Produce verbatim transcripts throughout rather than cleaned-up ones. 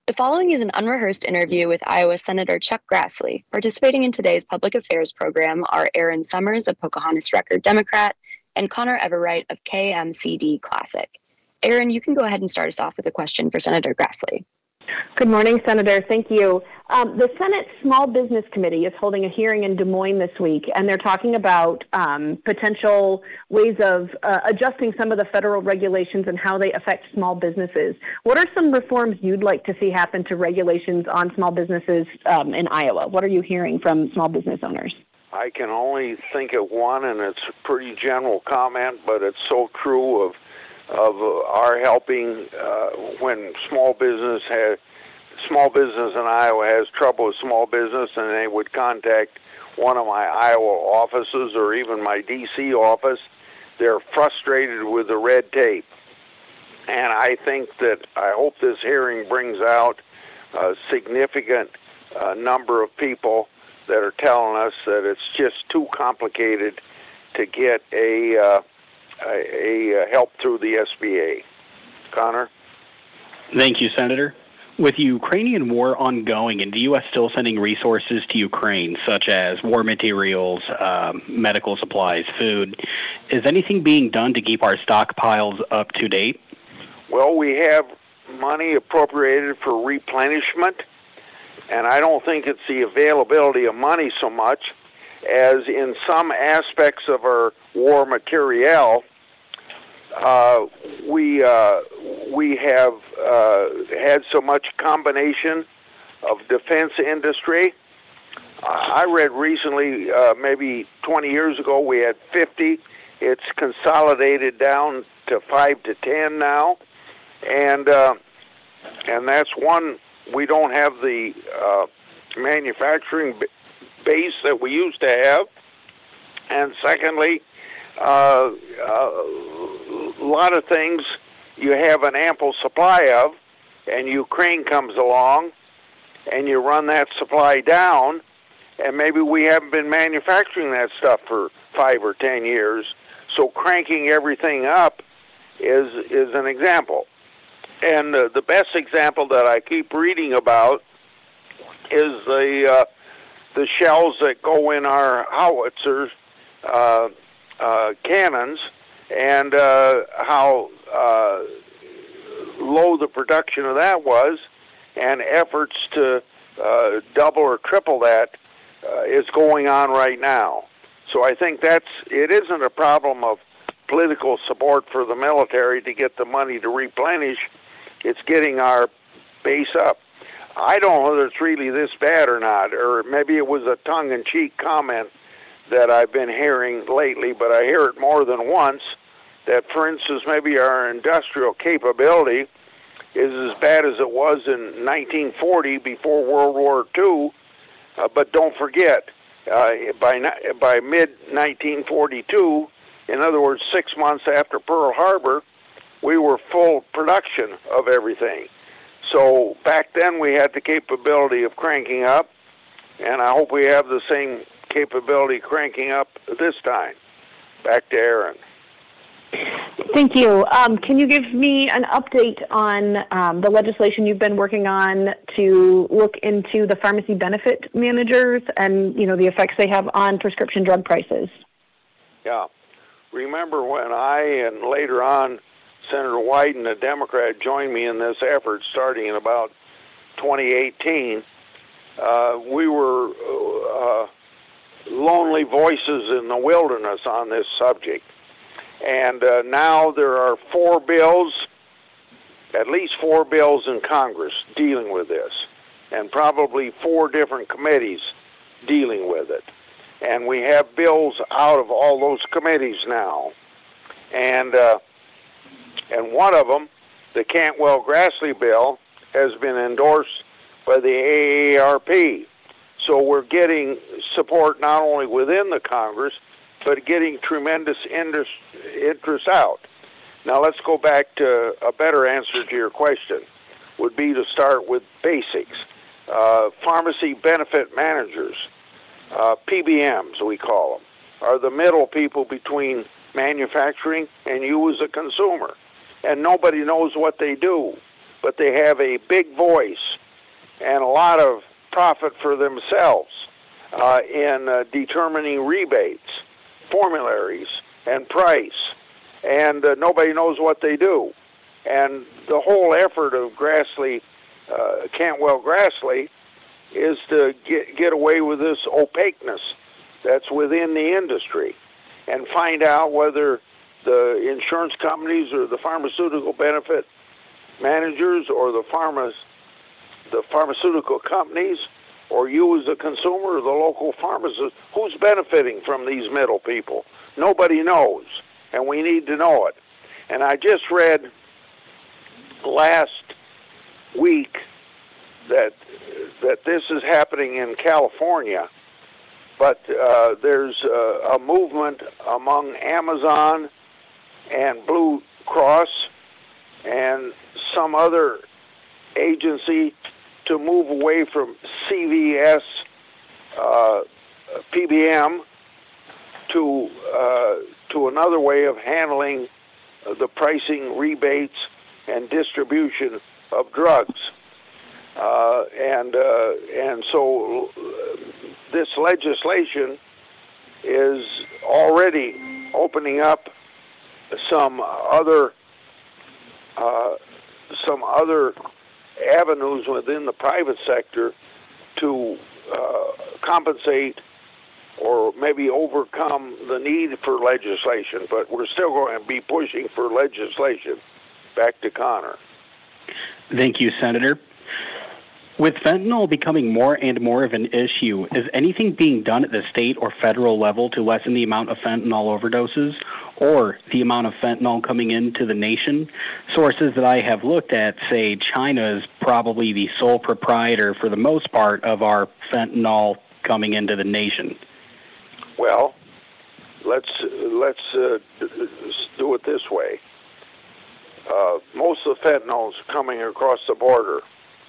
The following is an unrehearsed interview with Iowa Senator Chuck Grassley. Participating in today's public affairs program are Aaron Summers of Pocahontas Record Democrat and Connor Everwright of K M C D Classic. Aaron, you can go ahead and start us off with a question for Senator Grassley. Good morning, Senator. Thank you. Um, the Senate Small Business Committee is holding a hearing in Des Moines this week, and they're talking about um, potential ways of uh, adjusting some of the federal regulations and how they affect small businesses. What are some reforms you'd like to see happen to regulations on small businesses um, in Iowa? What are you hearing from small business owners? I can only think of one, and it's a pretty general comment, but it's so true of of our helping uh, when small business has small business in Iowa has trouble with small business, and they would contact one of my Iowa offices or even my D C office. They're frustrated with the red tape, and I think that I hope this hearing brings out a significant uh, number of people that are telling us that it's just too complicated to get a uh, a, a help through the S B A. Connor? Thank you, Senator. With Ukrainian war ongoing and the U S still sending resources to Ukraine, such as war materials, um, medical supplies, food, is anything being done to keep our stockpiles up to date? Well, we have money appropriated for replenishment, and I don't think it's the availability of money so much as in some aspects of our war materiel, uh, we uh, we have uh, had so much combination of defense industry. Uh, I read recently, uh, maybe twenty years ago, we had fifty. It's consolidated down to five to ten now, and uh, and that's one. We don't have the uh, manufacturing base that we used to have, and secondly, uh, uh, a lot of things you have an ample supply of, and Ukraine comes along, and you run that supply down, and maybe we haven't been manufacturing that stuff for five or ten years, so cranking everything up is is an example. And uh, the best example that I keep reading about is the uh, the shells that go in our howitzers, uh, uh, cannons, and uh, how uh, low the production of that was, and efforts to uh, double or triple that uh, is going on right now. So I think that's it isn't a problem of political support for the military to get the money to replenish. It's getting our base up. I don't know whether it's really this bad or not, or maybe it was a tongue-in-cheek comment that I've been hearing lately, but I hear it more than once, that, for instance, maybe our industrial capability is as bad as it was in nineteen forty before World War Two, uh, but don't forget, uh, by, by mid nineteen forty-two, in other words, six months after Pearl Harbor, we were full production of everything. So back then we had the capability of cranking up, and I hope we have the same capability cranking up this time. Back to Aaron. Thank you. Um, can you give me an update on um, the legislation you've been working on to look into the pharmacy benefit managers and, you know, the effects they have on prescription drug prices? Yeah. Remember when I and later on Senator Wyden, a Democrat, joined me in this effort starting in about twenty eighteen. Uh, we were uh, lonely voices in the wilderness on this subject. And uh, now there are four bills, at least four bills in Congress dealing with this, and probably four different committees dealing with it. And we have bills out of all those committees now. And uh, And one of them, the Cantwell-Grassley bill, has been endorsed by the A A R P. So we're getting support not only within the Congress, but getting tremendous interest out. Now let's go back to a better answer to your question, would be to start with basics. Uh, pharmacy benefit managers, uh, P B Ms we call them, are the middle people between manufacturing and you as a consumer. And nobody knows what they do. but they have a big voice and a lot of profit for themselves uh, in uh, determining rebates, formularies, and price. And uh, nobody knows what they do. And the whole effort of Grassley, uh, Cantwell Grassley, is to get, get away with this opaqueness that's within the industry and find out whether the insurance companies or the pharmaceutical benefit managers or the pharmas, the pharmaceutical companies, or you as a consumer or the local pharmacist, who's benefiting from these middle people? Nobody knows, and we need to know it. And I just read last week that that this is happening in California, but uh, there's uh, a movement among Amazon and Blue Cross and some other agency to move away from C V S uh, P B M to uh, to another way of handling the pricing, rebates, and distribution of drugs. Uh, and uh, and so uh, this legislation is already opening up some other uh, some other avenues within the private sector to uh, compensate or maybe overcome the need for legislation. But we're still going to be pushing for legislation. Back to Connor. Thank you, Senator. With fentanyl becoming more and more of an issue, is anything being done at the state or federal level to lessen the amount of fentanyl overdoses or the amount of fentanyl coming into the nation? Sources that I have looked at say China is probably the sole proprietor for the most part of our fentanyl coming into the nation. Well, let's let's uh, do it this way. Uh, most of the fentanyl is coming across the border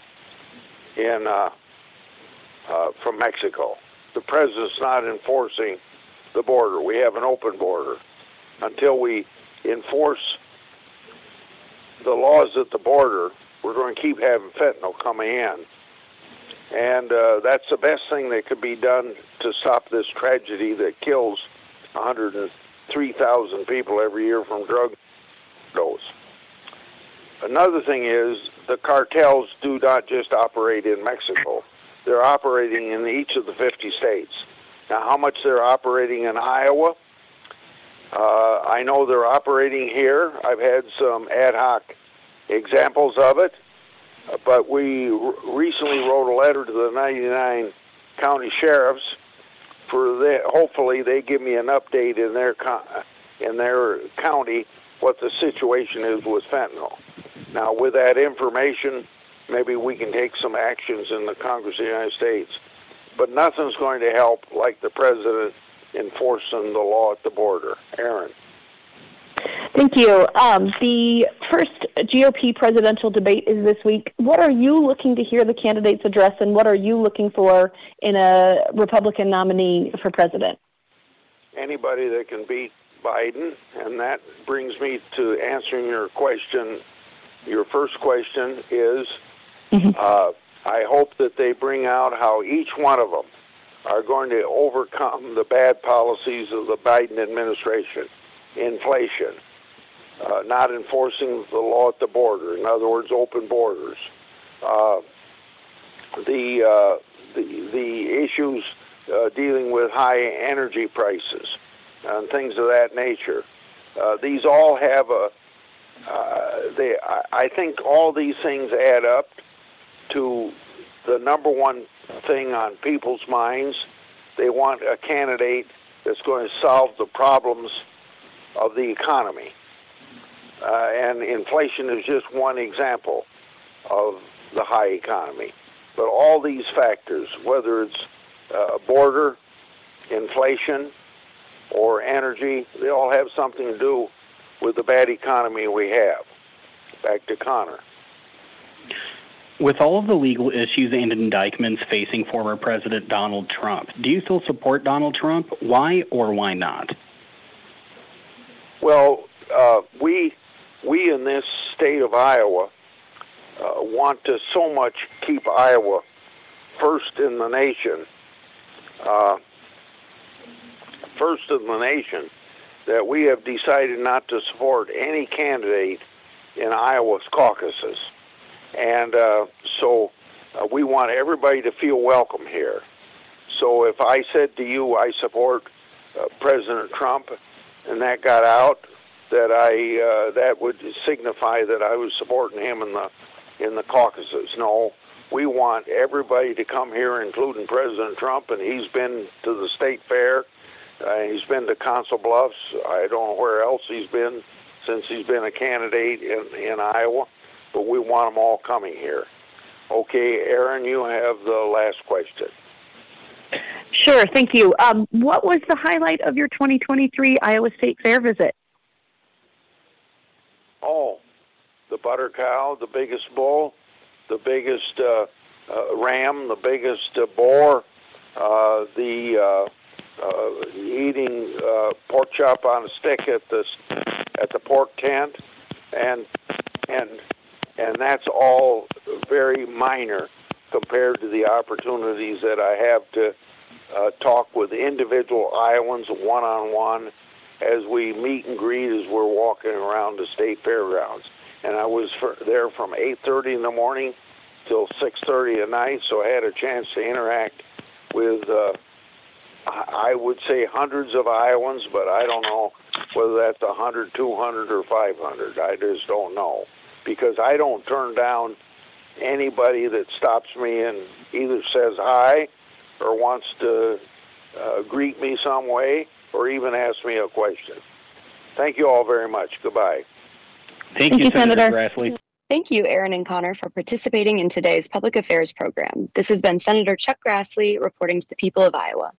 in uh, uh, from Mexico. The president's not enforcing the border. We have an open border. Until we enforce the laws at the border, we're going to keep having fentanyl coming in. And uh, that's the best thing that could be done to stop this tragedy that kills one hundred three thousand people every year from drug overdose. Another thing is the cartels do not just operate in Mexico. They're operating in each of the fifty states. Now, how much they're operating in Iowa, uh, I know they're operating here. I've had some ad hoc examples of it, but we r- recently wrote a letter to the ninety-nine county sheriffs for the, hopefully they give me an update in their co- in their county what the situation is with fentanyl. Now, with that information, maybe we can take some actions in the Congress of the United States. But nothing's going to help like the president enforcing the law at the border. Aaron. Thank you. Um, the first G O P presidential debate is this week. What are you looking to hear the candidates address, and what are you looking for in a Republican nominee for president? Anybody that can beat Biden, and that brings me to answering your question. Your first question is, mm-hmm. uh, I hope that they bring out how each one of them are going to overcome the bad policies of the Biden administration. Inflation, uh, not enforcing the law at the border, in other words, open borders, uh, the, uh, the the issues uh, dealing with high energy prices and things of that nature. Uh, these all have a, uh, they, I, I think all these things add up to the number one thing on people's minds. They want a candidate that's going to solve the problems of the economy. Uh, and inflation is just one example of the high economy. But all these factors, whether it's uh, border, inflation, or energy, they all have something to do with the bad economy we have. Back to Connor. With all of the legal issues and indictments facing former President Donald Trump, do you still support Donald Trump? Why or why not? Well, uh, we we in this state of Iowa uh, want to so much keep Iowa first in the nation, uh, first in the nation, that we have decided not to support any candidate in Iowa's caucuses. And uh, so uh, we want everybody to feel welcome here. So if I said to you I support uh, President Trump and that got out, that I uh, that would signify that I was supporting him in the in the caucuses. No, we want everybody to come here, including President Trump, and he's been to the state fair. Uh, he's been to Council Bluffs. I don't know where else he's been since he's been a candidate in, in Iowa, but we want them all coming here. Okay, Aaron, you have the last question. Sure, thank you. Um, what was the highlight of your twenty twenty-three Iowa State Fair visit? Oh, the butter cow, the biggest bull, the biggest uh, uh, ram, the biggest uh, boar, uh, the uh, uh, eating uh, pork chop on a stick at the at the pork tent, and and and that's all very minor compared to the opportunities that I have to uh, talk with individual Iowans one-on-one as we meet and greet as we're walking around the state fairgrounds. And I was for, there from eight thirty in the morning till six thirty at night, so I had a chance to interact with, uh, I would say hundreds of Iowans, but I don't know whether that's one hundred, two hundred, or five hundred. I just don't know, because I don't turn down anybody that stops me and either says hi or wants to uh, greet me some way or even ask me a question. Thank you all very much. Goodbye. Thank, Thank you, you, Senator, Senator Grassley. Thank you, Aaron and Connor, for participating in today's public affairs program. This has been Senator Chuck Grassley reporting to the people of Iowa.